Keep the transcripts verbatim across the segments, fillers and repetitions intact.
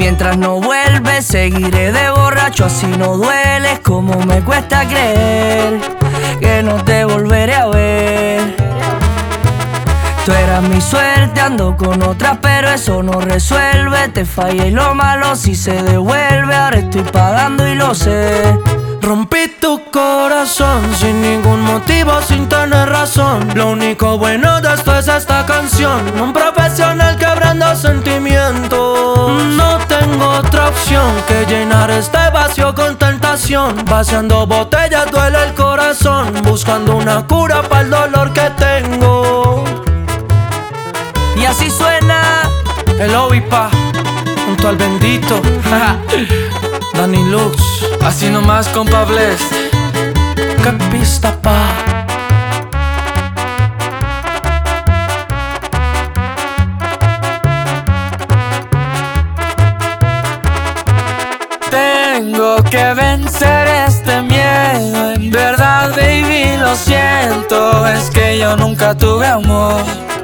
Mientras no vuelves, seguiré de borracho, así no dueles. Como me cuesta creer que no te volveré a ver. Tú eras mi suerte, ando con otras, pero eso no resuelve. Te fallé y lo malo si se devuelve. Ahora estoy pagando y lo sé. Rompí tu corazón sin ningún motivo, sin tener razón. Lo único bueno de esto es esta canción. Un profesional quebrando sentimientos. No tengo otra opción que llenar este vacío con tentación. Vaciando botellas duele el corazón, buscando una cura para el dolor que tengo. Y así suena el Ovipa junto al bendito Dani Lux. Así nomás, compa Bless. Qué pista, pa. Tengo que vencer este miedo. En verdad, baby, lo siento. Es que yo nunca tuve amor.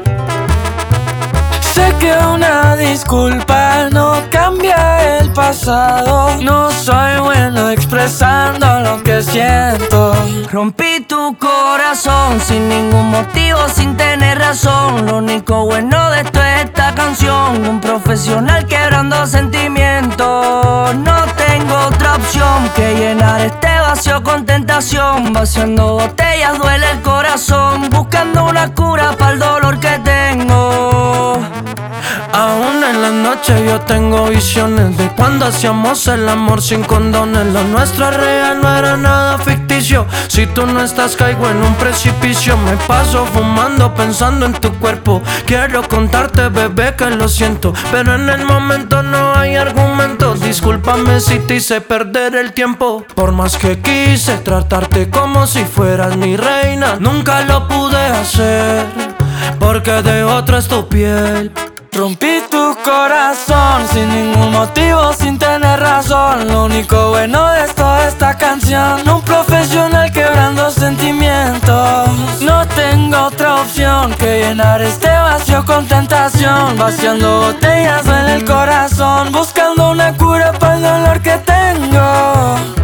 Sé que una disculpa no cambia el pasado. No soy bueno expresando lo que siento. Rompí tu corazón sin ningún motivo, sin tener razón. Lo único bueno de esto es esta canción. Un profesional quebrando sentimientos. No tengo otra opción que llenar este vacío con tentación. Vaciando botellas duele el corazón, buscando una cura para el dolor que tengo. Aún en la noche yo tengo visiones de cuando hacíamos el amor sin condones. Lo nuestro es real, no era nada ficticio. Si tú no estás caigo en un precipicio. Me paso fumando pensando en tu cuerpo. Quiero contarte, bebé, que lo siento, pero en el momento no hay argumentos. Discúlpame si te hice perder el tiempo. Por más que quise tratarte como si fueras mi reina, nunca lo pude hacer, porque de otra es tu piel. Rompí tu corazón sin ningún motivo, sin tener razón. Lo único bueno de esto es esta canción. Un profesional quebrando sentimientos. No tengo otra opción que llenar este vacío con tentación. Vaciando botellas duele el corazón, buscando una cura para el dolor que tengo.